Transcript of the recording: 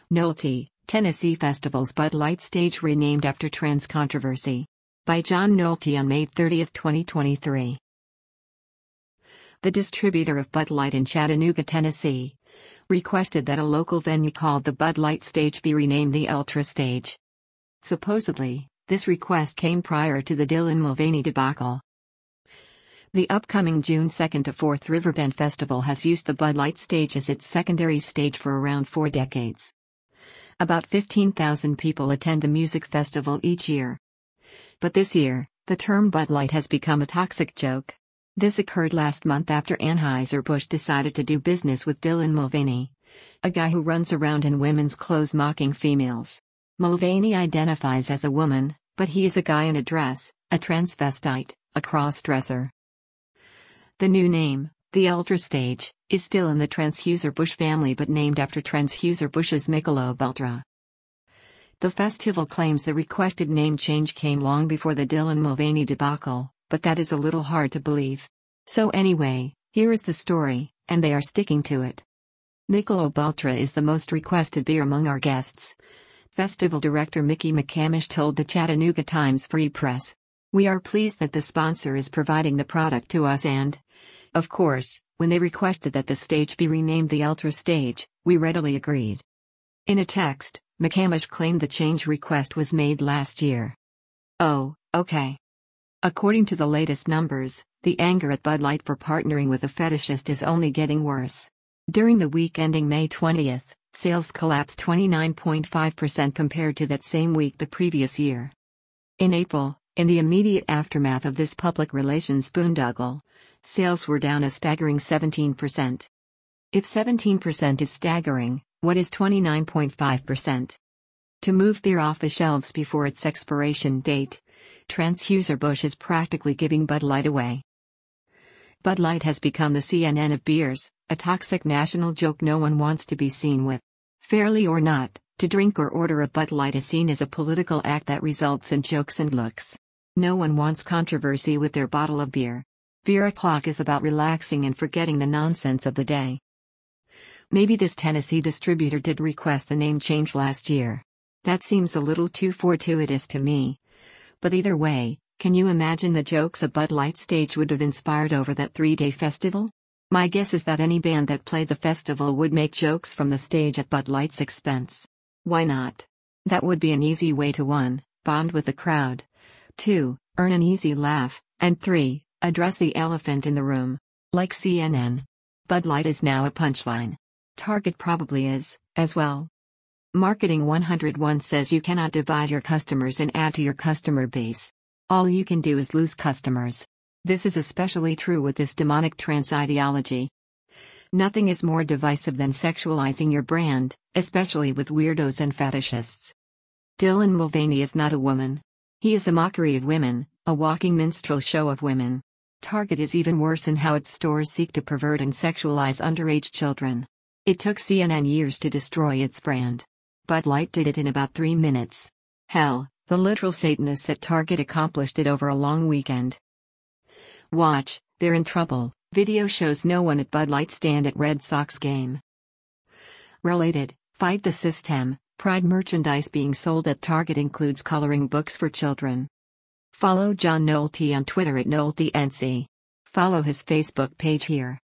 Nolte, Tennessee Festival's Bud Light stage renamed after trans controversy. By John Nolte on May 30, 2023. The distributor of Bud Light in Chattanooga, Tennessee, requested that a local venue called the Bud Light Stage be renamed the Ultra Stage. Supposedly, this request came prior to the Dylan Mulvaney debacle. The upcoming June 2 to 4 Riverbend Festival has used the Bud Light Stage as its secondary stage for around 4 decades. About 15,000 people attend the music festival each year. But this year, the term Bud Light has become a toxic joke. This occurred last month after Anheuser-Busch decided to do business with Dylan Mulvaney, a guy who runs around in women's clothes mocking females. Mulvaney identifies as a woman, but he is a guy in a dress, a transvestite, a cross-dresser. The new name, the Ultra Stage, is still in the Anheuser-Busch family but named after Anheuser-Busch's Michelob Ultra. The festival claims the requested name change came long before the Dylan Mulvaney debacle, but that is a little hard to believe. So anyway, here is the story, and they are sticking to it. Michelob Ultra is the most requested beer among our guests, Festival Director Mickey McCamish told the Chattanooga Times Free Press. We are pleased that the sponsor is providing the product to us and, of course, when they requested that the stage be renamed the Ultra Stage, we readily agreed. In a text, McCamish claimed the change request was made last year. Oh, okay. According to the latest numbers, the anger at Bud Light for partnering with a fetishist is only getting worse. During the week ending May 20th, sales collapsed 29.5% compared to that same week the previous year. In April, in the immediate aftermath of this public relations boondoggle, sales were down a staggering 17%. If 17% is staggering, what is 29.5%? To move beer off the shelves before its expiration date, Anheuser-Busch is practically giving Bud Light away. Bud Light has become the CNN of beers, a toxic national joke no one wants to be seen with. Fairly or not, to drink or order a Bud Light is seen as a political act that results in jokes and looks. No one wants controversy with their bottle of beer. Beer o'clock is about relaxing and forgetting the nonsense of the day. Maybe this Tennessee distributor did request the name change last year. That seems a little too fortuitous to me. But either way, can you imagine the jokes a Bud Light stage would have inspired over that 3-day festival? My guess is that any band that played the festival would make jokes from the stage at Bud Light's expense. Why not? That would be an easy way to 1. Bond with the crowd, 2. Earn an easy laugh, and 3. Address the elephant in the room. Like CNN. Bud Light is now a punchline. Target probably is, as well. Marketing 101 says you cannot divide your customers and add to your customer base. All you can do is lose customers. This is especially true with this demonic trans ideology. Nothing is more divisive than sexualizing your brand, especially with weirdos and fetishists. Dylan Mulvaney is not a woman. He is a mockery of women, a walking minstrel show of women. Target is even worse in how its stores seek to pervert and sexualize underage children. It took CNN years to destroy its brand. Bud Light did it in about 3 minutes. Hell, the literal Satanists at Target accomplished it over a long weekend. Watch, they're in trouble. Video shows no one at Bud Light stand at Red Sox game. Related, Fight the System. Pride merchandise being sold at Target includes coloring books for children. Follow John Nolte on Twitter at NolteNC. Follow his Facebook page here.